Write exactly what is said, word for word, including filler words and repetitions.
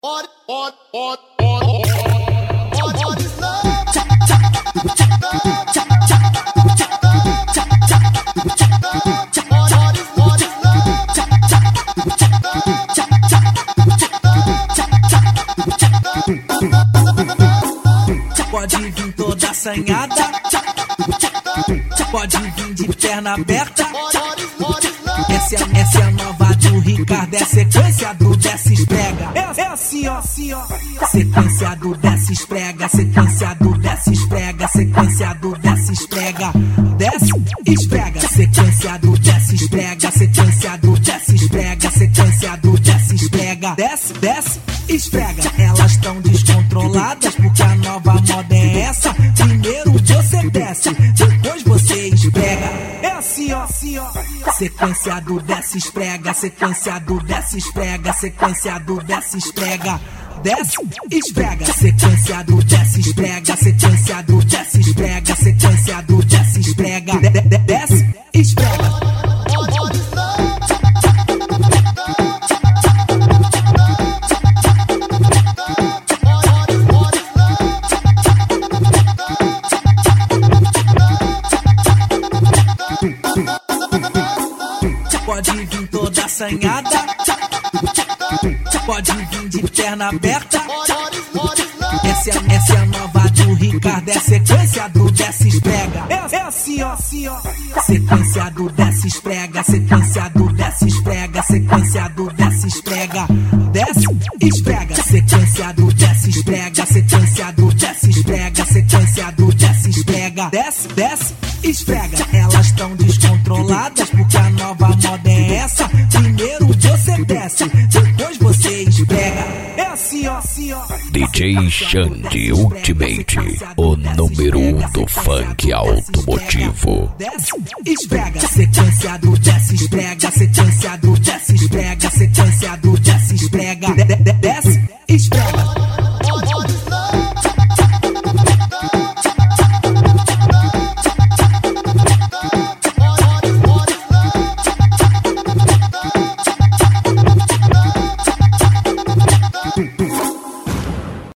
What, what, what, what, what, what is love? Pode vir toda assanhada, pode vir de perna aberta. Essa, essa é a nova do Ricardo, é sequência do desce esprega. É, é assim ó, assim ó. Sequência do desce esprega, sequência do desce esprega, sequência do desce esprega. Desce, esprega, sequência do desce esprega, sequência do desce esprega, sequência do desce esprega. Desce, desce, esprega. Elas tão descontroladas porque a nova moda é essa. Primeiro você desce, depois você esprega. É assim ó, assim ó. Sequência do desce esprega, sequência do desce esprega, sequência do desce esprega. Desce, esprega, sequência do desce esprega, sequência do desce esprega, sequência do desce esprega. De, de, desce, esprega. Pode vir toda assanhada, pode vir de perna aberta. Essa, essa é a nova do Ricardo, é sequência do desce esprega. É, é assim ó, assim ó. Sequência do desce esprega, sequência do desce esprega, sequência do desce esprega. Desce, esprega, sequência do desce esprega, sequência do desce esprega, sequência do desce esprega. Desce, desce, esprega. Elas tão descontroladas porque a nova moda é essa. Primeiro você desce, depois você esprega. É assim ó, assim ó. D J Xande Ultimate, o número um do funk automotivo. Desce, esprega, sequência do desce esprega, sequência do desce esprega, sequência do desce esprega. De, de, desce,